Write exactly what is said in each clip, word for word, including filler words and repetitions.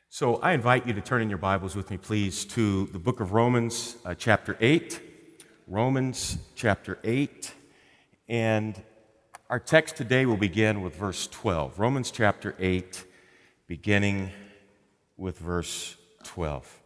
So I invite you to turn in your Bibles with me, please, to the book of Romans, uh, chapter eight. Romans, chapter eight. And our text today will begin with verse twelve. Romans, chapter eight, beginning with verse twelve.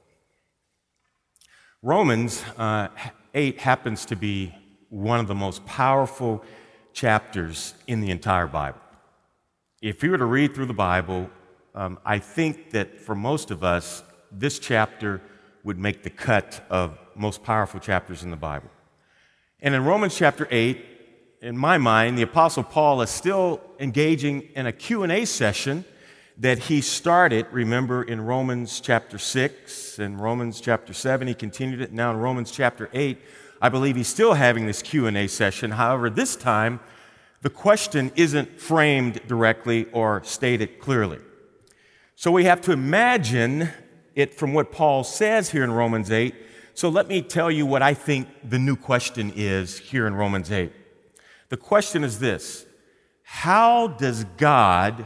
Romans uh, eight happens to be one of the most powerful chapters in the entire Bible. If you were to read through the Bible, Um, I think that for most of us, this chapter would make the cut of most powerful chapters in the Bible. And in Romans chapter eight, in my mind, the Apostle Paul is still engaging in a Q and A session that he started, remember, in Romans chapter six and Romans chapter seven. He continued it now in Romans chapter eight. I believe he's still having this Q and A session. However, this time, the question isn't framed directly or stated clearly. So we have to imagine it from what Paul says here in Romans eight. So let me tell you what I think the new question is here in Romans eight. The question is this: how does God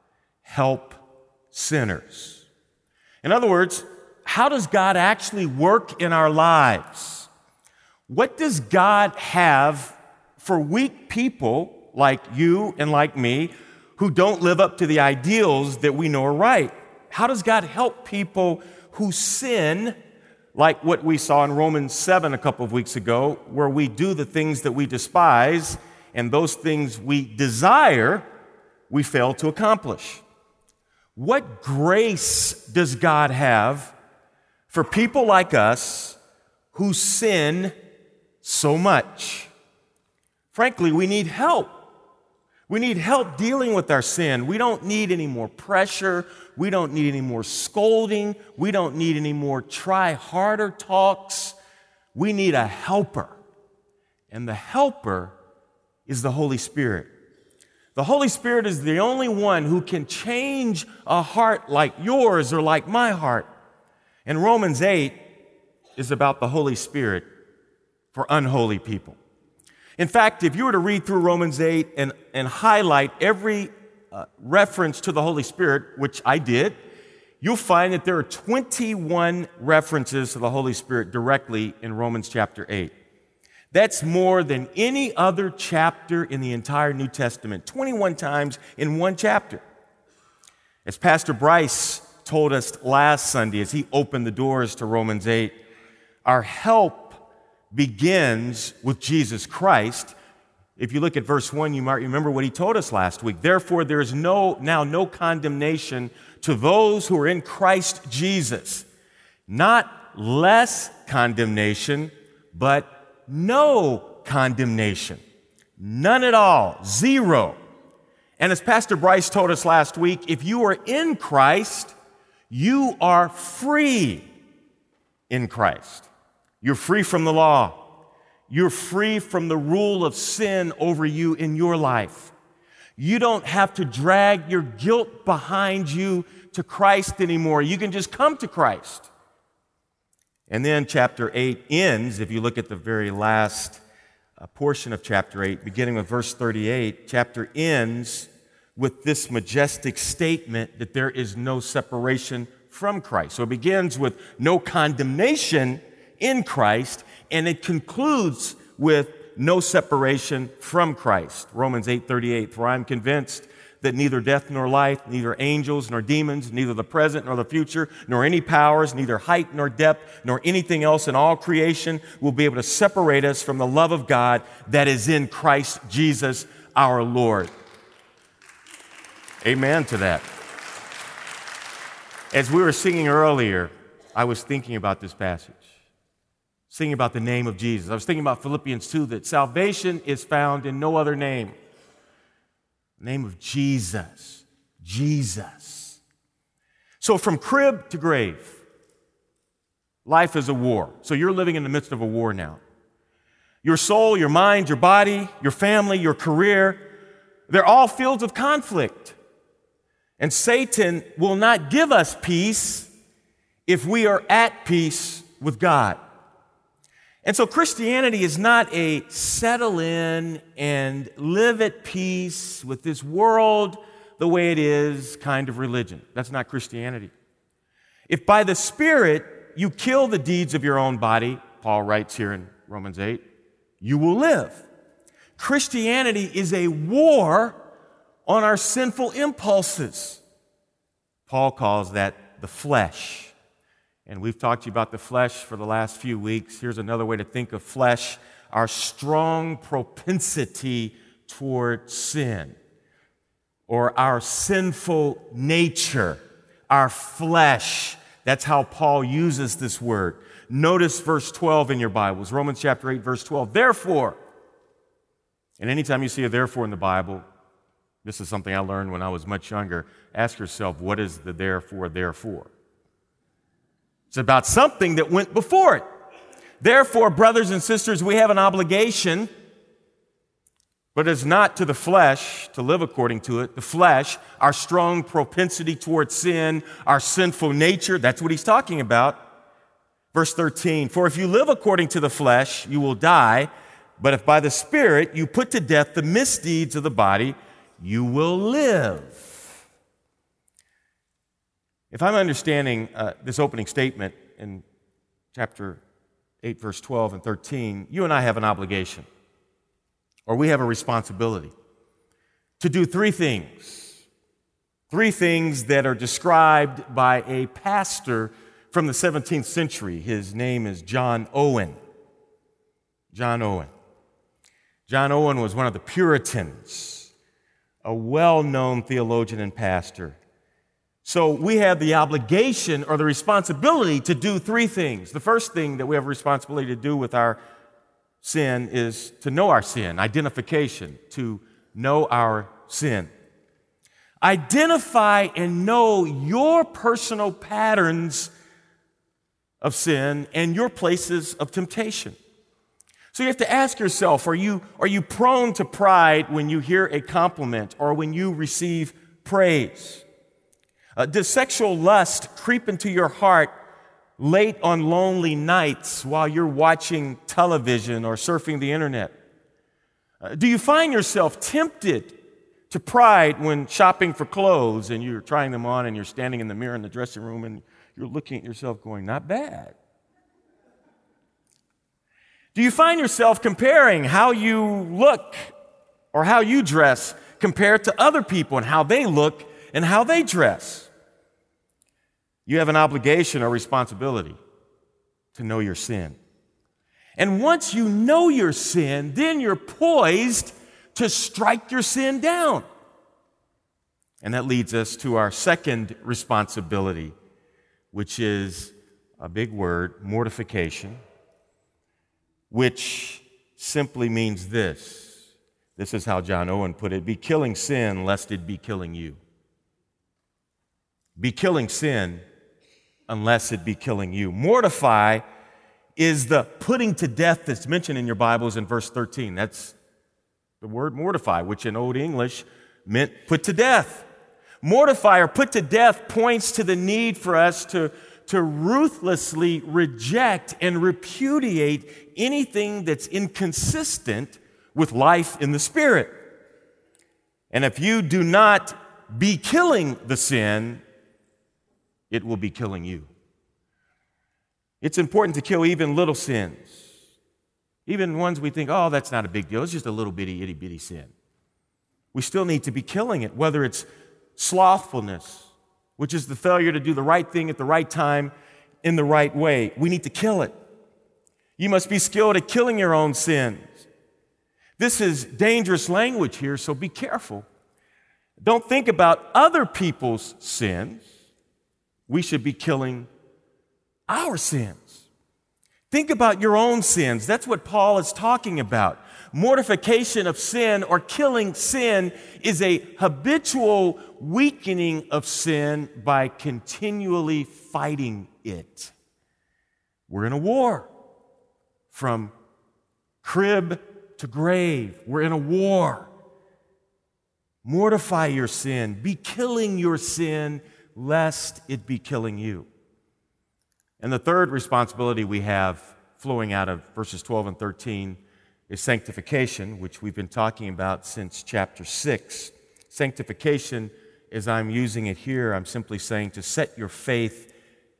help sinners? In other words, how does God actually work in our lives? What does God have for weak people like you and like me who don't live up to the ideals that we know are right? How does God help people who sin, like what we saw in Romans seven a couple of weeks ago, where we do the things that we despise, and those things we desire, we fail to accomplish? What grace does God have for people like us who sin so much? Frankly, we need help. We need help dealing with our sin. We don't need any more pressure. We don't need any more scolding. We don't need any more try harder talks. We need a helper. And the helper is the Holy Spirit. The Holy Spirit is the only one who can change a heart like yours or like my heart. And Romans eight is about the Holy Spirit for unholy people. In fact, if you were to read through Romans eight and, and highlight every uh, reference to the Holy Spirit, which I did, you'll find that there are twenty-one references to the Holy Spirit directly in Romans chapter eight. That's more than any other chapter in the entire New Testament, twenty-one times in one chapter. As Pastor Bryce told us last Sunday as he opened the doors to Romans eight, our help begins with Jesus Christ. If you look at verse one, you might remember what he told us last week. Therefore, there is no now no condemnation to those who are in Christ Jesus. Not less condemnation, but no condemnation. None at all. Zero. And as Pastor Bryce told us last week, if you are in Christ, you are free in Christ. You're free from the law. You're free from the rule of sin over you in your life. You don't have to drag your guilt behind you to Christ anymore. You can just come to Christ. And then chapter eight ends, if you look at the very last uh, portion of chapter eight, beginning with verse thirty-eight, chapter ends with this majestic statement that there is no separation from Christ. So it begins with no condemnation in Christ, and it concludes with no separation from Christ. Romans eight thirty-eight, for I am convinced that neither death nor life, neither angels nor demons, neither the present nor the future, nor any powers, neither height nor depth, nor anything else in all creation will be able to separate us from the love of God that is in Christ Jesus our Lord. Amen to that. As we were singing earlier, I was thinking about this passage. Singing about the name of Jesus. I was thinking about Philippians two, that salvation is found in no other name. The name of Jesus. Jesus. So from crib to grave, life is a war. So you're living in the midst of a war now. Your soul, your mind, your body, your family, your career, they're all fields of conflict. And Satan will not give us peace if we are at peace with God. And so Christianity is not a settle in and live at peace with this world the way it is kind of religion. That's not Christianity. If by the Spirit you kill the deeds of your own body, Paul writes here in Romans eight, you will live. Christianity is a war on our sinful impulses. Paul calls that the flesh. And we've talked to you about the flesh for the last few weeks. Here's another way to think of flesh: our strong propensity toward sin, or our sinful nature, our flesh. That's how Paul uses this word. Notice verse twelve in your Bibles, Romans chapter eight, verse twelve. Therefore, and anytime you see a therefore in the Bible, this is something I learned when I was much younger, ask yourself, what is the therefore, therefore? It's about something that went before it. Therefore, brothers and sisters, we have an obligation, but it's not to the flesh to live according to it. The flesh, our strong propensity towards sin, our sinful nature, that's what he's talking about. Verse thirteen, for if you live according to the flesh, you will die, but if by the Spirit you put to death the misdeeds of the body, you will live. If I'm understanding uh, this opening statement in chapter eight, verse twelve and thirteen, you and I have an obligation, or we have a responsibility to do three things. Three things that are described by a pastor from the seventeenth century. His name is John Owen. John Owen. John Owen was one of the Puritans, a well-known theologian and pastor. So we have the obligation or the responsibility to do three things. The first thing that we have a responsibility to do with our sin is to know our sin, identification, to know our sin. Identify and know your personal patterns of sin and your places of temptation. So you have to ask yourself, are you, are you prone to pride when you hear a compliment or when you receive praise? Uh, does sexual lust creep into your heart late on lonely nights while you're watching television or surfing the internet? Uh, do you find yourself tempted to pride when shopping for clothes and you're trying them on and you're standing in the mirror in the dressing room and you're looking at yourself going, not bad? Do you find yourself comparing how you look or how you dress compared to other people and how they look and how they dress? You have an obligation or responsibility to know your sin. And once you know your sin, then you're poised to strike your sin down. And that leads us to our second responsibility, which is a big word, mortification, which simply means this. This is how John Owen put it: be killing sin lest it be killing you. Be killing sin unless it be killing you. Mortify is the putting to death that's mentioned in your Bibles in verse thirteen. That's the word mortify, which in Old English meant put to death. Mortify or put to death points to the need for us to, to ruthlessly reject and repudiate anything that's inconsistent with life in the Spirit. And if you do not be killing the sin, it will be killing you. It's important to kill even little sins, even ones we think, oh, that's not a big deal. It's just a little bitty, itty bitty sin. We still need to be killing it, whether it's slothfulness, which is the failure to do the right thing at the right time in the right way. We need to kill it. You must be skilled at killing your own sins. This is dangerous language here, so be careful. Don't think about other people's sins. We should be killing our sins. Think about your own sins. That's what Paul is talking about. Mortification of sin or killing sin is a habitual weakening of sin by continually fighting it. We're in a war from crib to grave. We're in a war. Mortify your sin. Be killing your sin lest it be killing you. And the third responsibility we have flowing out of verses twelve and thirteen is sanctification, which we've been talking about since chapter six. Sanctification, as I'm using it here, I'm simply saying to set your faith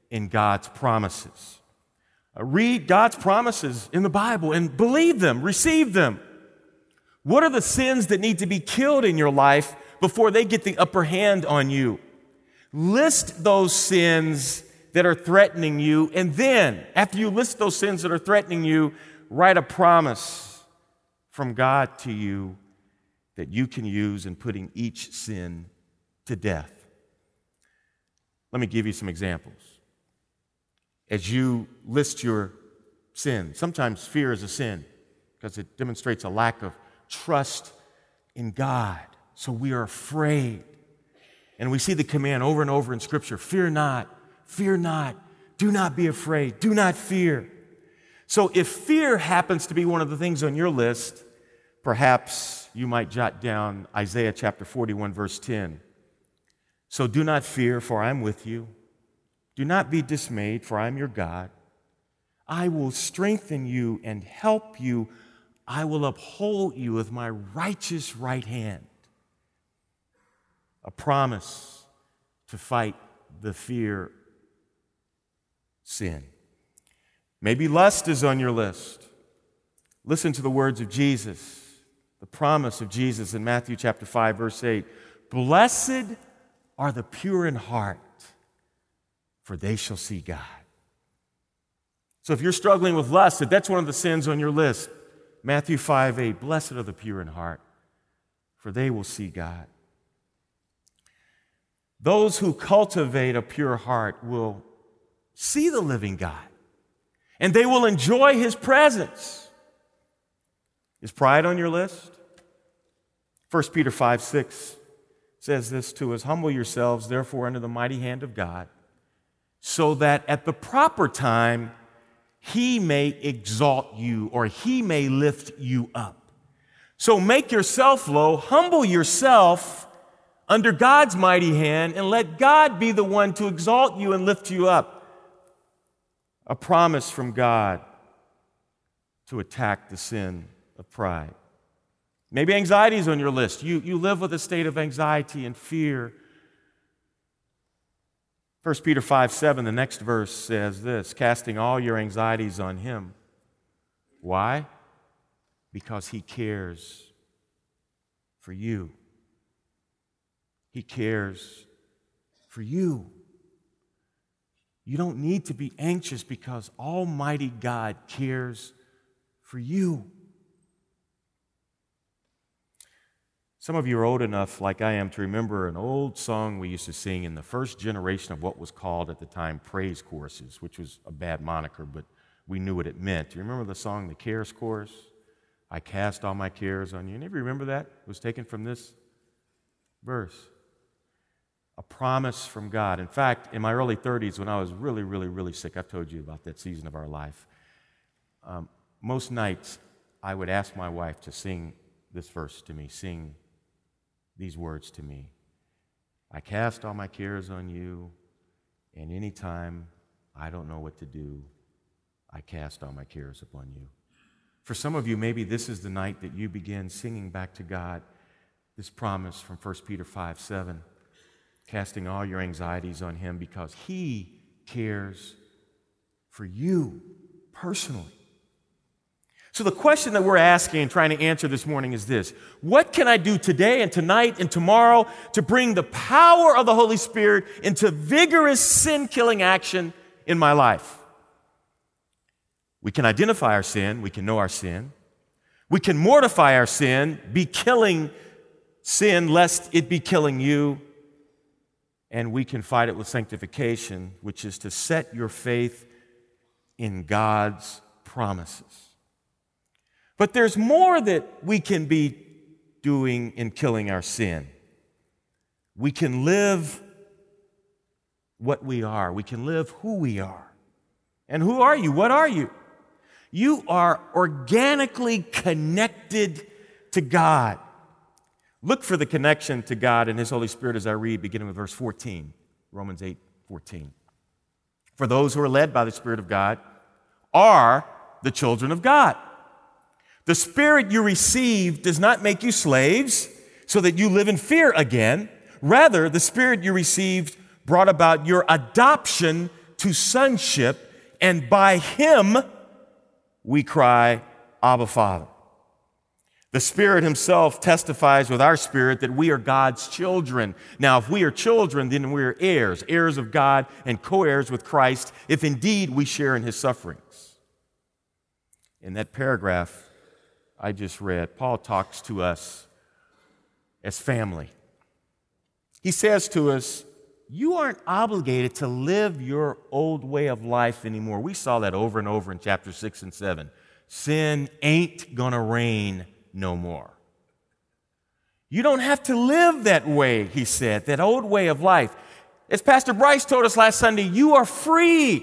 in God's promises. Uh, read God's promises in the Bible and believe them, receive them. What are the sins that need to be killed in your life before they get the upper hand on you? List those sins that are threatening you, and then, after you list those sins that are threatening you, write a promise from God to you that you can use in putting each sin to death. Let me give you some examples. As you list your sin, sometimes fear is a sin because it demonstrates a lack of trust in God. So we are afraid. And we see the command over and over in Scripture, fear not, fear not, do not be afraid, do not fear. So if fear happens to be one of the things on your list, perhaps you might jot down Isaiah chapter forty-one, verse ten. So do not fear, for I am with you. Do not be dismayed, for I am your God. I will strengthen you and help you. I will uphold you with my righteous right hand. A promise to fight the fear sin. Maybe lust is on your list. Listen to the words of Jesus, the promise of Jesus in Matthew chapter five, verse eight. Blessed are the pure in heart, for they shall see God. So if you're struggling with lust, if that's one of the sins on your list, Matthew five eight, blessed are the pure in heart, for they will see God. Those who cultivate a pure heart will see the living God, and they will enjoy His presence. Is pride on your list? First Peter five six says this to us, humble yourselves, therefore, under the mighty hand of God, so that at the proper time He may exalt you, or He may lift you up. So make yourself low, humble yourself under God's mighty hand, and let God be the one to exalt you and lift you up. A promise from God to attack the sin of pride. Maybe anxiety is on your list. You, you live with a state of anxiety and fear. First Peter five seven, the next verse says this, casting all your anxieties on Him. Why? Because He cares for you. He cares for you. You don't need to be anxious because Almighty God cares for you. Some of you are old enough, like I am, to remember an old song we used to sing in the first generation of what was called at the time praise choruses, which was a bad moniker, but we knew what it meant. Do you remember the song, the Cares Chorus? I cast all my cares on you. Anybody remember that? It was taken from this verse. A promise from God. In fact, in my early thirties, when I was really, really, really sick, I've told you about that season of our life, um, most nights I would ask my wife to sing this verse to me, sing these words to me. I cast all my cares on you, and anytime I don't know what to do, I cast all my cares upon you. For some of you, maybe this is the night that you begin singing back to God this promise from First Peter five seven. Casting all your anxieties on Him because He cares for you personally. So the question that we're asking and trying to answer this morning is this: what can I do today and tonight and tomorrow to bring the power of the Holy Spirit into vigorous sin-killing action in my life? We can identify our sin. We can know our sin. We can mortify our sin, be killing sin lest it be killing you. And we can fight it with sanctification, which is to set your faith in God's promises. But there's more that we can be doing in killing our sin. We can live what we are. We can live who we are. And who are you? What are you? You are organically connected to God. Look for the connection to God and His Holy Spirit as I read, beginning with verse fourteen, Romans eight fourteen. For those who are led by the Spirit of God are the children of God. The Spirit you received does not make you slaves so that you live in fear again. Rather, the Spirit you received brought about your adoption to sonship, and by him we cry, Abba, Father. The Spirit himself testifies with our spirit that we are God's children. Now, if we are children, then we are heirs, heirs of God and co-heirs with Christ, if indeed we share in his sufferings. In that paragraph I just read, Paul talks to us as family. He says to us, you aren't obligated to live your old way of life anymore. We saw that over and over in chapter six and seven. Sin ain't gonna reign no more. You don't have to live that way, he said, that old way of life. As Pastor Bryce told us last Sunday, you are free.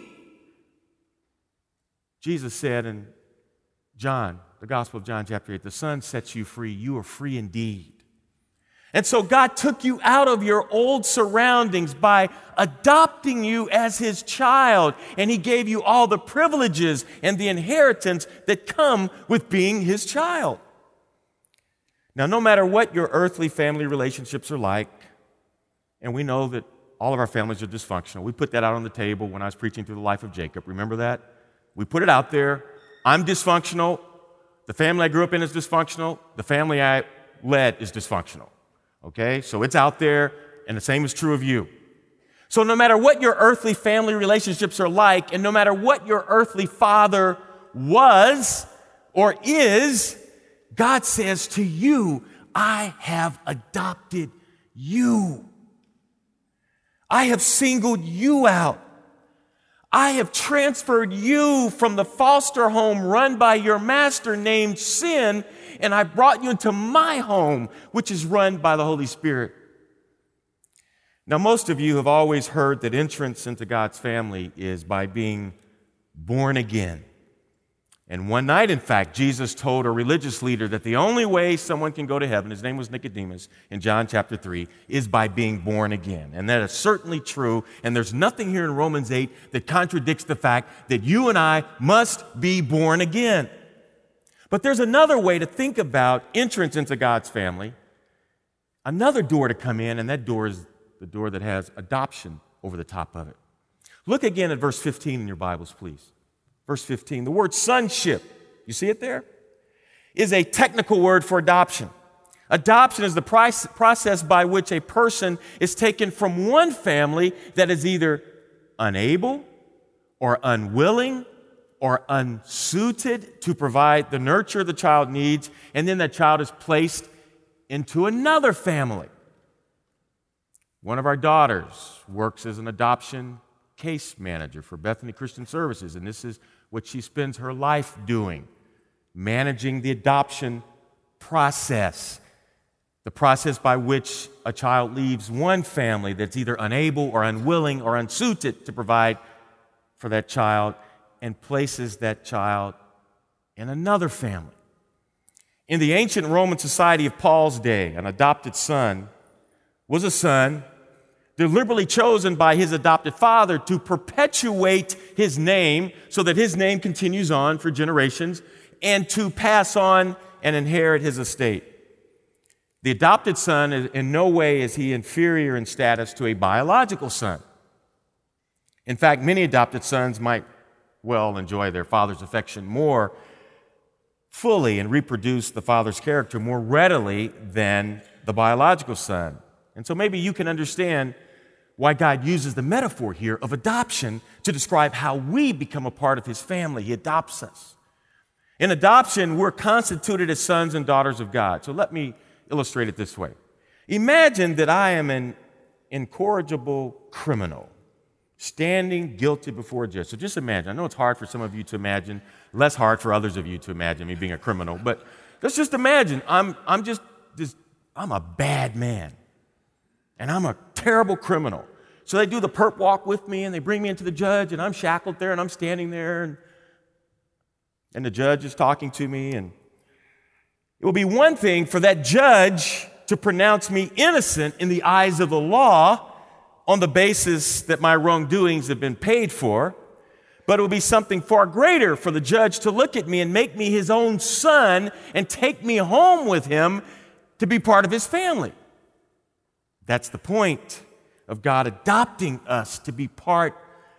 Jesus said in John, the Gospel of John chapter eight, the Son sets you free. You are free indeed. And so God took you out of your old surroundings by adopting you as his child, and he gave you all the privileges and the inheritance that come with being his child. Now, no matter what your earthly family relationships are like, and we know that all of our families are dysfunctional. We put that out on the table when I was preaching through the life of Jacob. Remember that? We put it out there. I'm dysfunctional. The family I grew up in is dysfunctional. The family I led is dysfunctional. Okay? So it's out there, and the same is true of you. So no matter what your earthly family relationships are like, and no matter what your earthly father was or is, God says to you, I have adopted you. I have singled you out. I have transferred you from the foster home run by your master named sin, and I brought you into my home, which is run by the Holy Spirit. Now, most of you have always heard that entrance into God's family is by being born again. And one night, in fact, Jesus told a religious leader that the only way someone can go to heaven, his name was Nicodemus, in John chapter three, is by being born again. And that is certainly true, and there's nothing here in Romans eight that contradicts the fact that you and I must be born again. But there's another way to think about entrance into God's family, another door to come in, and that door is the door that has adoption over the top of it. Look again at verse fifteen in your Bibles, please. Verse fifteen, the word sonship, you see it there, is a technical word for adoption. Adoption is the process by which a person is taken from one family that is either unable or unwilling or unsuited to provide the nurture the child needs, and then that child is placed into another family. One of our daughters works as an adoption case manager for Bethany Christian Services, and this is what she spends her life doing, managing the adoption process, the process by which a child leaves one family that's either unable or unwilling or unsuited to provide for that child and places that child in another family. In the ancient Roman society of Paul's day, an adopted son was a son deliberately chosen by his adopted father to perpetuate his name so that his name continues on for generations and to pass on and inherit his estate. The adopted son, in no way is he inferior in status to a biological son. In fact, many adopted sons might well enjoy their father's affection more fully and reproduce the father's character more readily than the biological son. And so maybe you can understand why God uses the metaphor here of adoption to describe how we become a part of his family. He adopts us. In adoption, we're constituted as sons and daughters of God. So let me illustrate it this way. Imagine that I am an incorrigible criminal standing guilty before a judge. So just imagine. I know it's hard for some of you to imagine, less hard for others of you to imagine me being a criminal, but let's just imagine I'm, I'm just, just, I'm a bad man. And I'm a terrible criminal. So they do the perp walk with me, and they bring me into the judge, and I'm shackled there, and I'm standing there, and, and the judge is talking to me. And it will be one thing for that judge to pronounce me innocent in the eyes of the law on the basis that my wrongdoings have been paid for, but it will be something far greater for the judge to look at me and make me his own son and take me home with him to be part of his family. That's the point of God adopting us to be part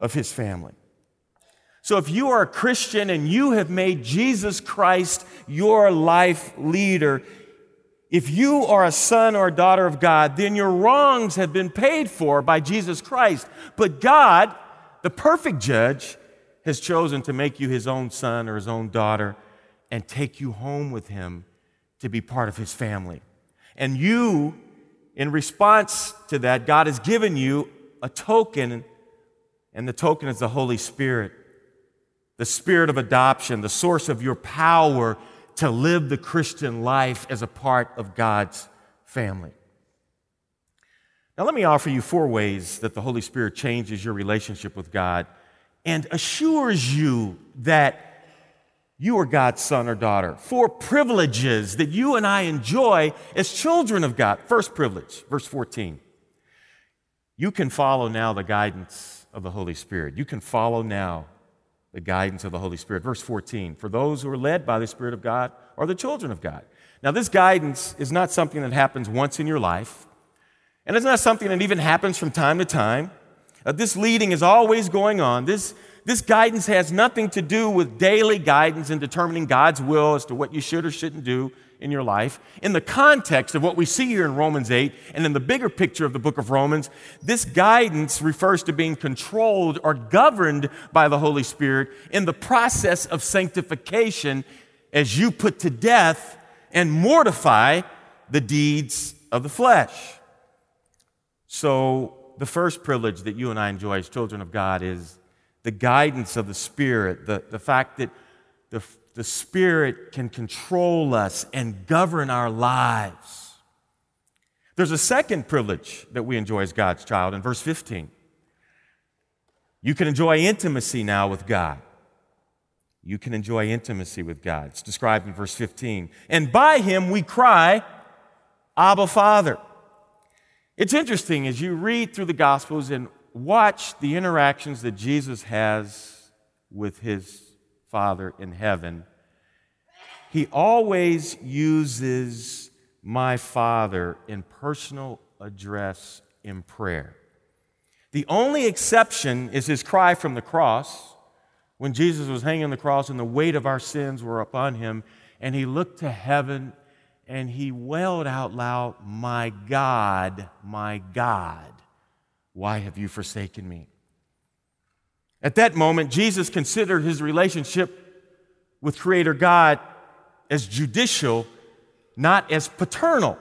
of his family. So if you are a Christian and you have made Jesus Christ your life leader, if you are a son or a daughter of God, then your wrongs have been paid for by Jesus Christ. But God, the perfect judge, has chosen to make you his own son or his own daughter and take you home with him to be part of his family. And you, in response to that, God has given you a token, and the token is the Holy Spirit, the spirit of adoption, the source of your power to live the Christian life as a part of God's family. Now, let me offer you four ways that the Holy Spirit changes your relationship with God and assures you that you are God's son or daughter. Four privileges that you and I enjoy as children of God. First privilege, verse fourteen. You can follow now the guidance of the Holy Spirit. You can follow now the guidance of the Holy Spirit. Verse fourteen, for those who are led by the Spirit of God are the children of God. Now, this guidance is not something that happens once in your life, and it's not something that even happens from time to time. Uh, this leading is always going on. This, this guidance has nothing to do with daily guidance in determining God's will as to what you should or shouldn't do in your life. In the context of what we see here in Romans eight and in the bigger picture of the book of Romans, this guidance refers to being controlled or governed by the Holy Spirit in the process of sanctification as you put to death and mortify the deeds of the flesh. So the first privilege that you and I enjoy as children of God is the guidance of the Spirit, the, the fact that the The Spirit can control us and govern our lives. There's a second privilege that we enjoy as God's child in verse fifteen. You can enjoy intimacy now with God. You can enjoy intimacy with God. It's described in verse fifteen. And by him we cry, Abba, Father. It's interesting as you read through the Gospels and watch the interactions that Jesus has with his Father in heaven, he always uses my Father in personal address in prayer. The only exception is his cry from the cross when Jesus was hanging on the cross and the weight of our sins were upon him, and he looked to heaven and he wailed out loud, my God, my God, why have you forsaken me? At that moment, Jesus considered his relationship with Creator God as judicial, not as paternal.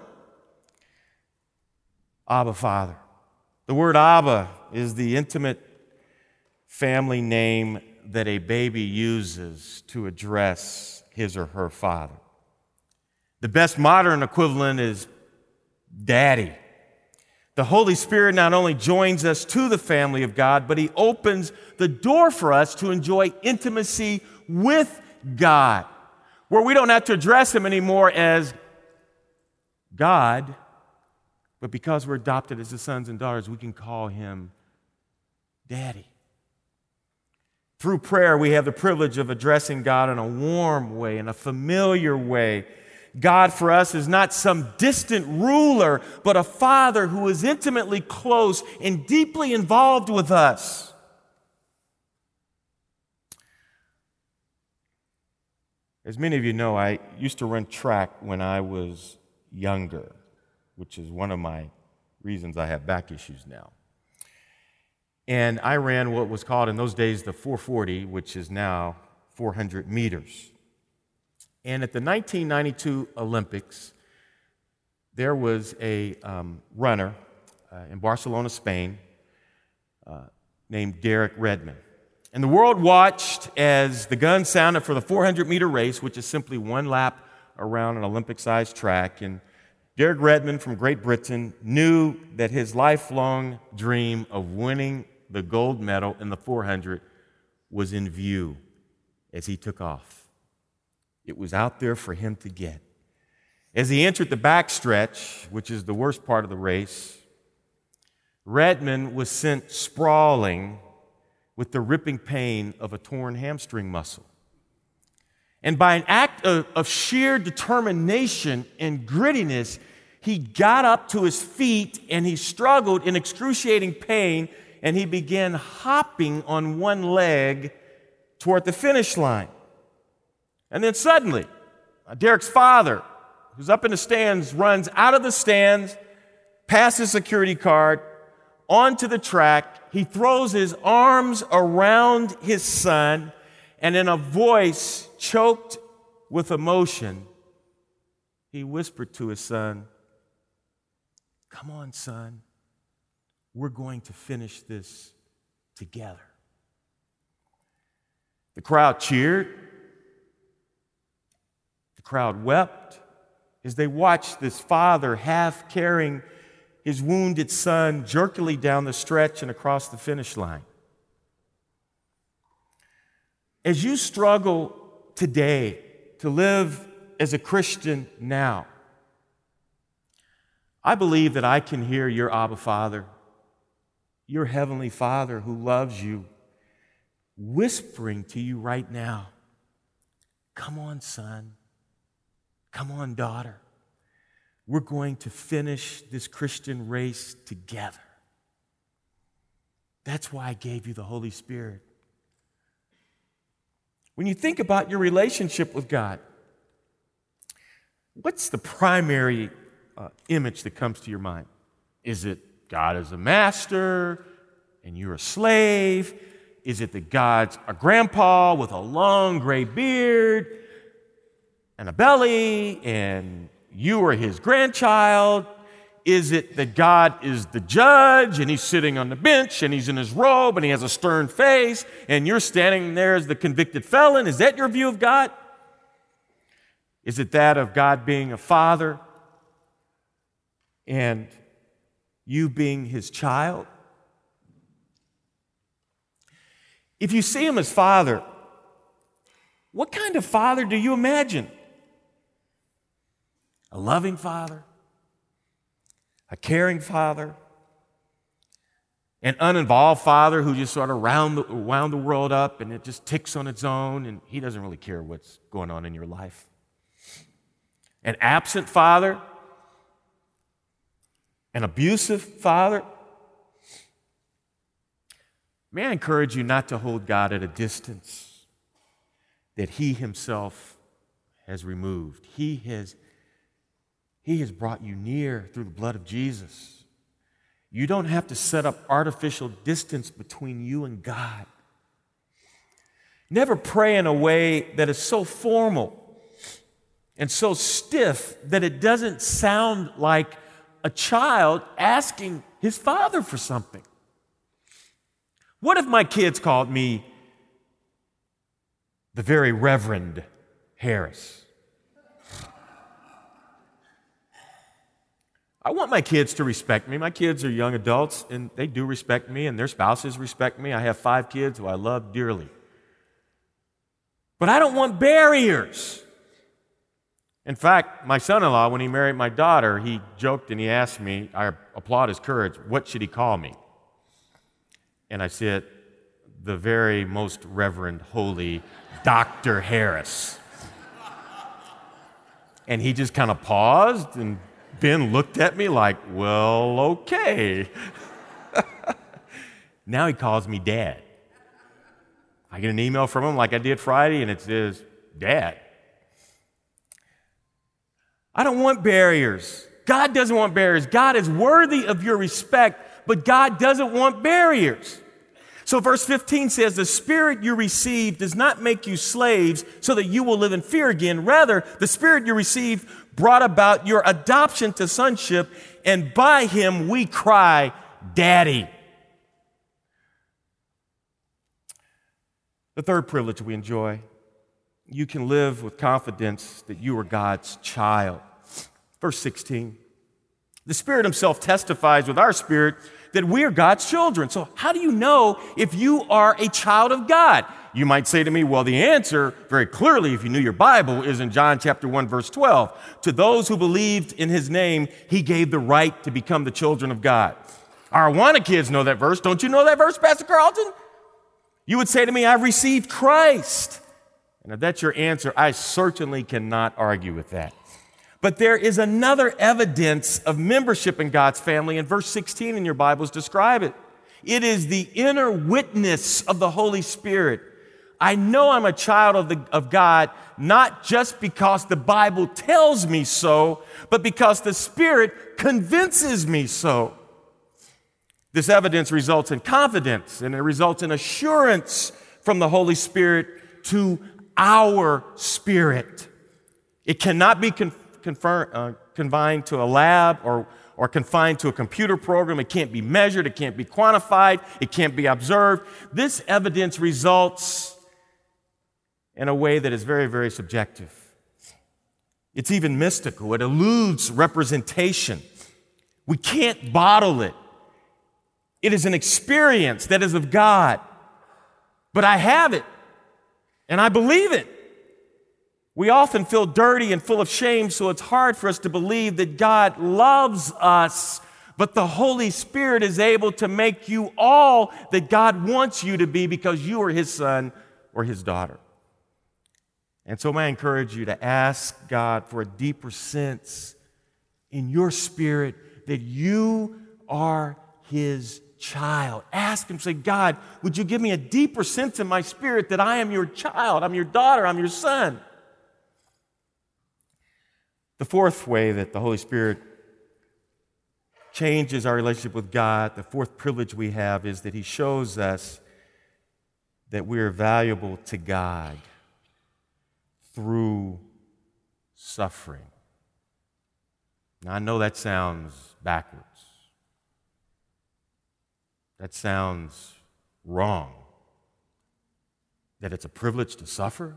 Abba, Father. The word Abba is the intimate family name that a baby uses to address his or her father. The best modern equivalent is Daddy. The Holy Spirit not only joins us to the family of God, but he opens the door for us to enjoy intimacy with God, where we don't have to address him anymore as God, but because we're adopted as his sons and daughters, we can call him Daddy. Through prayer, we have the privilege of addressing God in a warm way, in a familiar way. God for us is not some distant ruler, but a Father who is intimately close and deeply involved with us. As many of you know, I used to run track when I was younger, which is one of my reasons I have back issues now. And I ran what was called in those days the four forty, which is now four hundred meters. And at the nineteen ninety-two Olympics, there was a um, runner uh, in Barcelona, Spain, uh, named Derek Redmond. And the world watched as the gun sounded for the four hundred meter race, which is simply one lap around an Olympic-sized track. And Derek Redmond from Great Britain knew that his lifelong dream of winning the gold medal in the four hundred was in view as he took off. It was out there for him to get. As he entered the backstretch, which is the worst part of the race, Redmond was sent sprawling with the ripping pain of a torn hamstring muscle. And by an act of, of sheer determination and grittiness, he got up to his feet and he struggled in excruciating pain and he began hopping on one leg toward the finish line. And then suddenly, Derek's father, who's up in the stands, runs out of the stands, past the security guard, onto the track. He throws his arms around his son, and in a voice choked with emotion, he whispered to his son, "Come on, son. We're going to finish this together." The crowd cheered. The crowd wept as they watched this father half carrying his wounded son jerkily down the stretch and across the finish line. As you struggle today to live as a Christian now, I believe that I can hear your Abba Father, your Heavenly Father who loves you, whispering to you right now, "Come on, son. Come on, daughter. We're going to finish this Christian race together." That's why I gave you the Holy Spirit. When you think about your relationship with God, what's the primary uh, image that comes to your mind? Is it God as a master and you're a slave? Is it that God's a grandpa with a long gray beard and a belly and you are his grandchild? Is it that God is the judge and he's sitting on the bench and he's in his robe and he has a stern face and you're standing there as the convicted felon? Is that your view of God? Is it that of God being a father and you being his child? If you see him as father, what kind of father do you imagine? A loving father? A caring father? An uninvolved father who just sort of round the, wound the world up and it just ticks on its own and he doesn't really care what's going on in your life? An absent father? An abusive father? May I encourage you not to hold God at a distance that he himself has removed. He has, he has brought you near through the blood of Jesus. You don't have to set up artificial distance between you and God. Never pray in a way that is so formal and so stiff that it doesn't sound like a child asking his father for something. What if my kids called me the very Reverend Harris? I want my kids to respect me. My kids are young adults, and they do respect me, and their spouses respect me. I have five kids who I love dearly. But I don't want barriers. In fact, my son-in-law, when he married my daughter, he joked and he asked me, I applaud his courage, what should he call me? And I said, the very most reverend, holy Doctor Harris. And he just kind of paused, and Ben looked at me like, well, okay. Now he calls me Dad. I get an email from him like I did Friday, and it says, Dad. I don't want barriers. God doesn't want barriers. God is worthy of your respect, but God doesn't want barriers. So verse fifteen says, the Spirit you received does not make you slaves so that you will live in fear again. Rather, the Spirit you received brought about your adoption to sonship, and by him we cry, Daddy. The third privilege we enjoy, you can live with confidence that you are God's child. Verse sixteen, the Spirit himself testifies with our spirit that we are God's children. So how do you know if you are a child of God? You might say to me, well, the answer very clearly, if you knew your Bible, is in John chapter one, verse twelve. To those who believed in his name, he gave the right to become the children of God. Our Awana kids know that verse. Don't you know that verse, Pastor Carlton? You would say to me, I've received Christ. And if that's your answer, I certainly cannot argue with that. But there is another evidence of membership in God's family, and verse sixteen in your Bibles describe it. It is the inner witness of the Holy Spirit. I know I'm a child of, the, of God, not just because the Bible tells me so, but because the Spirit convinces me so. This evidence results in confidence, and it results in assurance from the Holy Spirit to our spirit. It cannot be con- confer- uh, confined to a lab or, or confined to a computer program. It can't be measured. It can't be quantified. It can't be observed. This evidence results in a way that is very, very subjective. It's even mystical. It eludes representation. We can't bottle it. It is an experience that is of God. But I have it, and I believe it. We often feel dirty and full of shame, so it's hard for us to believe that God loves us. But the Holy Spirit is able to make you all that God wants you to be because you are His son or His daughter. And so I encourage you to ask God for a deeper sense in your spirit that you are His child. Ask Him, say, God, would you give me a deeper sense in my spirit that I am your child, I'm your daughter, I'm your son? The fourth way that the Holy Spirit changes our relationship with God, the fourth privilege we have, is that He shows us that we are valuable to God through suffering. Now, I know that sounds backwards. That sounds wrong. That it's a privilege to suffer.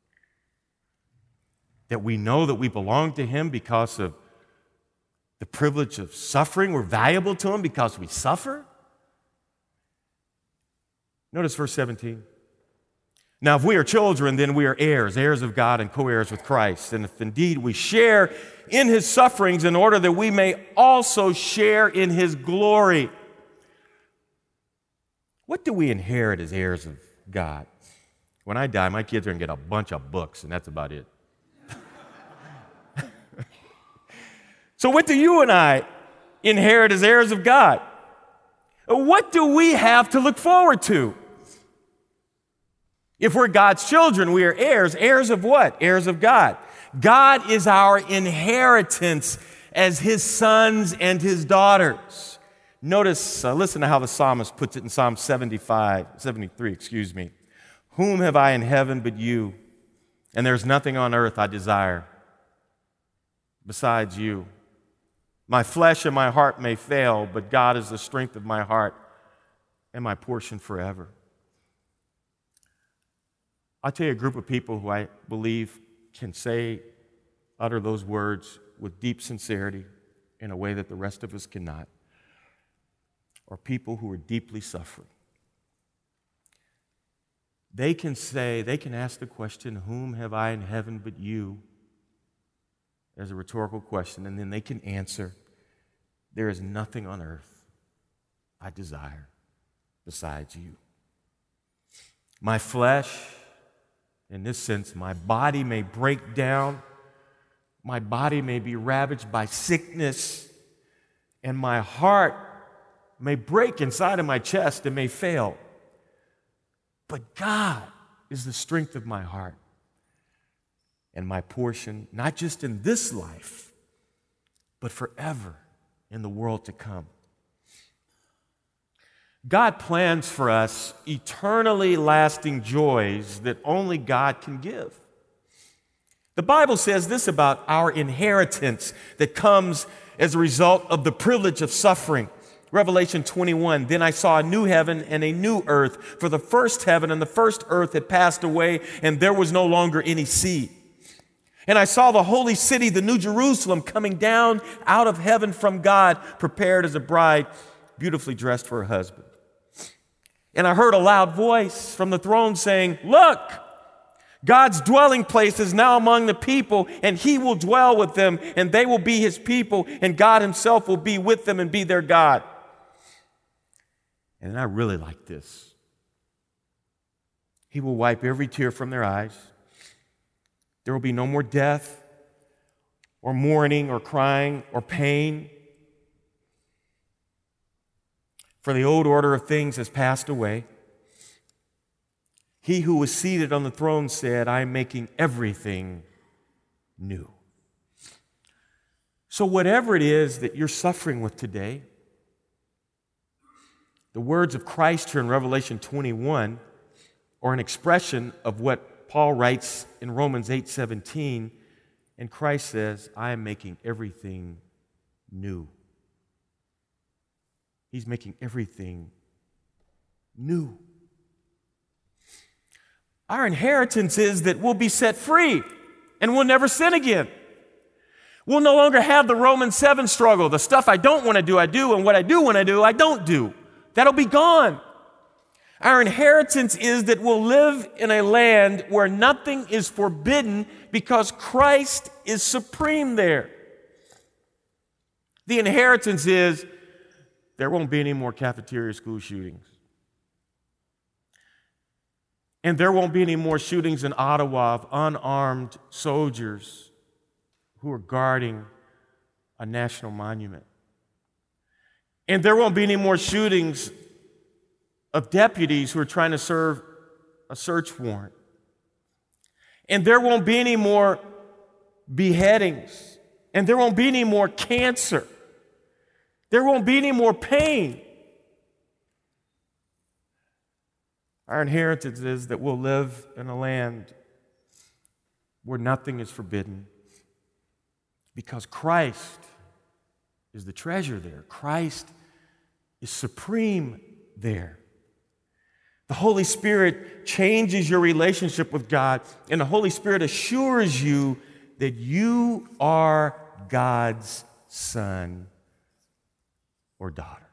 That we know that we belong to Him because of the privilege of suffering. We're valuable to Him because we suffer. Notice verse seventeen. Now, if we are children, then we are heirs, heirs of God and co-heirs with Christ. And if indeed we share in His sufferings in order that we may also share in His glory. What do we inherit as heirs of God? When I die, my kids are going to get a bunch of books, and that's about it. So what do you and I inherit as heirs of God? What do we have to look forward to? If we're God's children, we are heirs. Heirs of what? Heirs of God. God is our inheritance as His sons and His daughters. Notice, uh, listen to how the psalmist puts it in Psalm seventy-five, seventy-three, excuse me. Whom have I in heaven but you? And there's nothing on earth I desire besides you. My flesh and my heart may fail, but God is the strength of my heart and my portion forever. I'll tell you a group of people who I believe can say, utter those words with deep sincerity in a way that the rest of us cannot, are people who are deeply suffering. They can say, they can ask the question, whom have I in heaven but you? As a rhetorical question, and then they can answer, there is nothing on earth I desire besides you. My flesh, in this sense, my body may break down, my body may be ravaged by sickness, and my heart may break inside of my chest and may fail. But God is the strength of my heart and my portion, not just in this life, but forever in the world to come. God plans for us eternally lasting joys that only God can give. The Bible says this about our inheritance that comes as a result of the privilege of suffering. Revelation twenty-one, then I saw a new heaven and a new earth, for the first heaven and the first earth had passed away, and there was no longer any sea. And I saw the holy city, the New Jerusalem, coming down out of heaven from God, prepared as a bride, beautifully dressed for her husband. And I heard a loud voice from the throne saying, look, God's dwelling place is now among the people, and He will dwell with them, and they will be His people, and God Himself will be with them and be their God. And I really like this. He will wipe every tear from their eyes. There will be no more death, or mourning, or crying, or pain. for the old order of things has passed away. He who was seated on the throne said, I am making everything new. So whatever it is that you're suffering with today, the words of Christ here in Revelation twenty-one are an expression of what Paul writes in Romans eight seventeen, and Christ says, I am making everything new. He's making everything new. Our inheritance is that we'll be set free and we'll never sin again. We'll no longer have the Romans seven struggle. The stuff I don't want to do, I do, and what I do want to do, I don't do. That'll be gone. Our inheritance is that we'll live in a land where nothing is forbidden because Christ is supreme there. The inheritance is there won't be any more cafeteria school shootings. And there won't be any more shootings in Ottawa of unarmed soldiers who are guarding a national monument. And there won't be any more shootings of deputies who are trying to serve a search warrant. And there won't be any more beheadings. And there won't be any more cancer. There won't be any more pain. Our inheritance is that we'll live in a land where nothing is forbidden because Christ is the treasure there. Christ is supreme there. The Holy Spirit changes your relationship with God, and the Holy Spirit assures you that you are God's son or daughter.